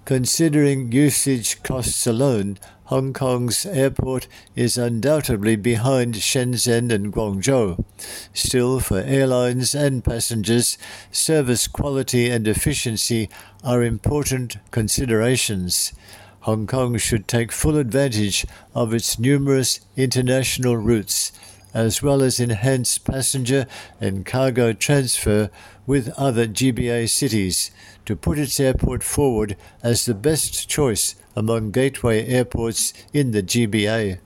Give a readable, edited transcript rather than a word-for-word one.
Considering usage costs alone, Hong Kong's airport is undoubtedly behind Shenzhen and Guangzhou. Still, for airlines and passengers, service quality and efficiency are important considerations. Hong Kong should take full advantage of its numerous international routes, as well as enhance passenger and cargo transfer with other GBA cities, to put its airport forward as the best choice among gateway airports in the GBA.